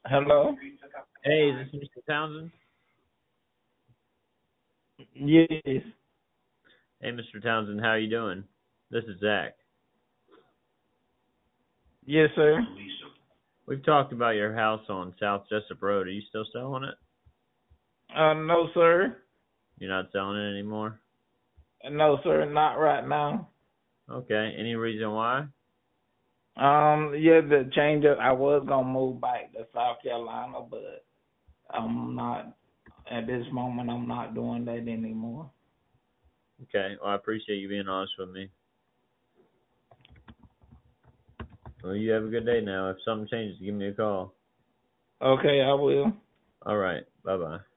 Hello? Hey, is this Mr. Townsend? Yes. Hey, Mr. Townsend, how you doing? This is Zach. Yes, sir. We've talked about your house on South Jessup Road. Are you still selling it? No, sir. You're not selling it anymore? No, sir, not right now. Okay. Any reason why? Yeah, the change up, I was gonna move back to South Carolina, but I'm not, at this moment, I'm not doing that anymore. Okay. Well, I appreciate you being honest with me. Well, you have a good day now. If something changes, give me a call. Okay, I will. All right. Bye-bye.